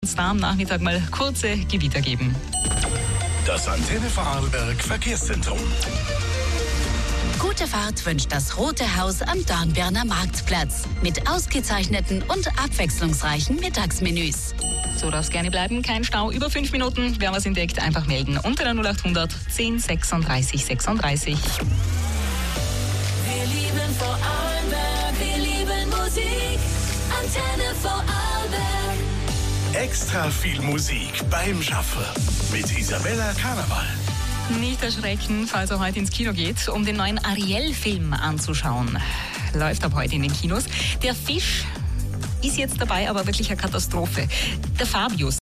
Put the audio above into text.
Es da am Nachmittag mal kurze Gewitter geben. Das Antenne Vorarlberg Verkehrszentrum. Gute Fahrt wünscht das Rote Haus am Dornbirner Marktplatz mit ausgezeichneten und abwechslungsreichen Mittagsmenüs. So darf es gerne bleiben. Kein Stau über 5 Minuten. Wer was entdeckt, einfach melden. Unter der 0800 10 36 36. Wir lieben Vorarlberg, wir lieben Musik. Antenne Vorarlberg. Extra viel Musik beim Schaffen mit Isabella Karneval. Nicht erschrecken, falls er heute ins Kino geht, um den neuen Ariel-Film anzuschauen. Läuft ab heute in den Kinos. Der Fisch ist jetzt dabei, aber wirklich eine Katastrophe. Der Fabius